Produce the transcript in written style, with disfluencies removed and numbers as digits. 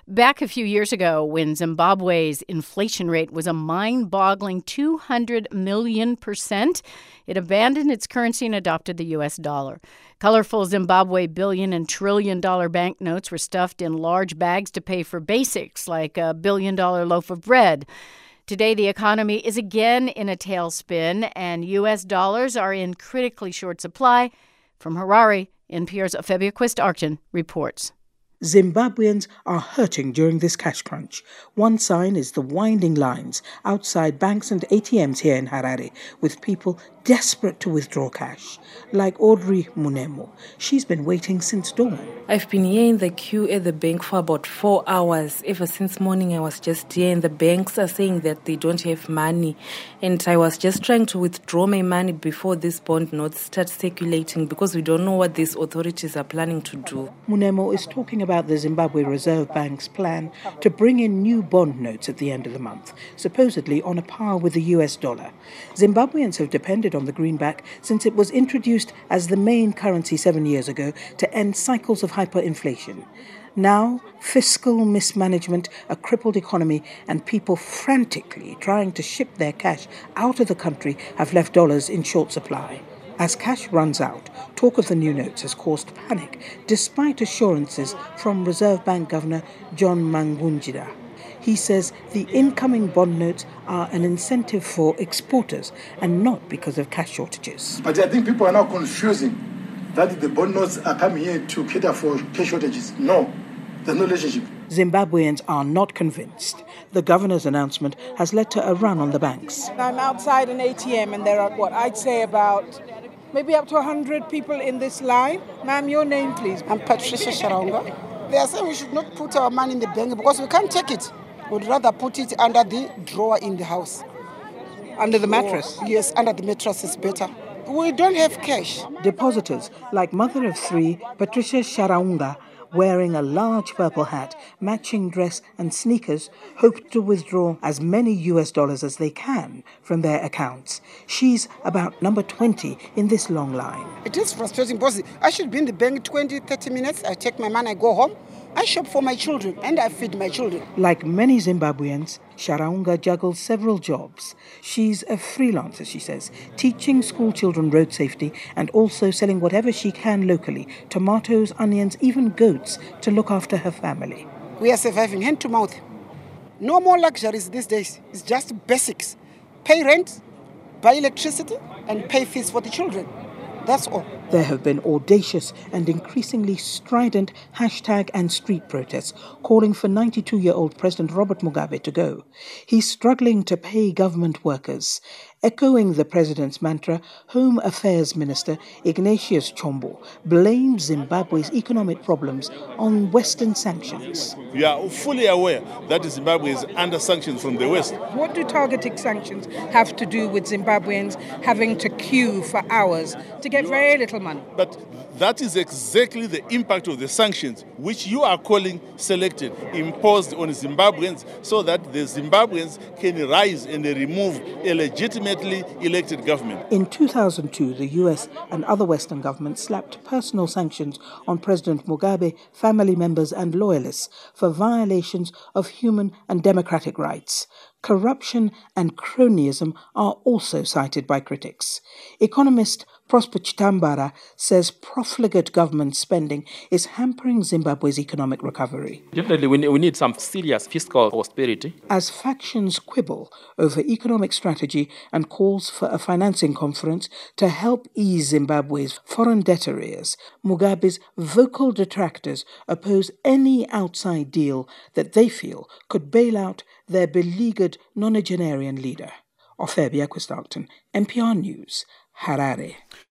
Back a few years ago, when Zimbabwe's inflation rate was a mind-boggling 200 million%, it abandoned its currency and adopted the U.S. dollar. Colorful Zimbabwe billion and trillion-dollar banknotes were stuffed in large bags to pay for basics like a billion-dollar loaf of bread. Today, the economy is again in a tailspin, and U.S. dollars are in critically short supply. From Harare, NPR's Afebia Quist-Arkin reports. Zimbabweans are hurting during this cash crunch. One sign is the winding lines outside banks and ATMs here in Harare, with people desperate to withdraw cash, like Audrey Munemo. She's been waiting since dawn. I've been here in the queue at the bank for about 4 hours. Ever since morning, I was just here, and the banks are saying that they don't have money. And I was just trying to withdraw my money before these bond notes start circulating, because we don't know what these authorities are planning to do. Munemo is talking about the Zimbabwe Reserve Bank's plan to bring in new bond notes at the end of the month, supposedly on a par with the US dollar. Zimbabweans have depended on the greenback since it was introduced as the main currency 7 years ago to end cycles of hyperinflation. Now, fiscal mismanagement, a crippled economy, and people frantically trying to ship their cash out of the country have left dollars in short supply. As cash runs out, talk of the new notes has caused panic, despite assurances from Reserve Bank Governor John Mangunjira. He says the incoming bond notes are an incentive for exporters and not because of cash shortages. But I think people are now confusing that the bond notes are coming here to cater for cash shortages. No, there's no relationship. Zimbabweans are not convinced. The governor's announcement has led to a run on the banks. I'm outside an ATM and there are, I'd say about maybe up to 100 people in this line. Ma'am, your name, please. I'm Patricia Sharaunga. They are saying we should not put our money in the bank because we can't take it. We'd rather put it under the drawer in the house. Under the mattress? Yes, under the mattress is better. We don't have cash. Depositors, like mother of three, Patricia Sharaunga, wearing a large purple hat, matching dress and sneakers, hope to withdraw as many US dollars as they can from their accounts. She's about number 20 in this long line. It is frustrating because I should be in the bank 20, 30 minutes. I take my money, I go home. I shop for my children and I feed my children. Like many Zimbabweans, Sharaunga juggles several jobs. She's a freelancer, she says, teaching school children road safety and also selling whatever she can locally, tomatoes, onions, even goats, to look after her family. We are surviving hand to mouth. No more luxuries these days. It's just basics. Pay rent, buy electricity, and pay fees for the children. That's all. There have been audacious and increasingly strident hashtag and street protests calling for 92-year-old President Robert Mugabe to go. He's struggling to pay government workers. Echoing the president's mantra, Home Affairs Minister Ignatius Chombo blamed Zimbabwe's economic problems on Western sanctions. We are fully aware that Zimbabwe is under sanctions from the West. What do targeted sanctions have to do with Zimbabweans having to queue for hours to get very little money? But that is exactly the impact of the sanctions, which you are calling selected, imposed on Zimbabweans so that the Zimbabweans can rise and remove a legitimately elected government. In 2002, the US and other Western governments slapped personal sanctions on President Mugabe, family members and loyalists for violations of human and democratic rights. Corruption and cronyism are also cited by critics. Economist Prosper Chitambara says profligate government spending is hampering Zimbabwe's economic recovery. Definitely, we need some serious fiscal austerity. As factions quibble over economic strategy and calls for a financing conference to help ease Zimbabwe's foreign debt arrears, Mugabe's vocal detractors oppose any outside deal that they feel could bail out their beleaguered nonagenarian leader. Afebia Quist-Arkin, NPR News, Harare.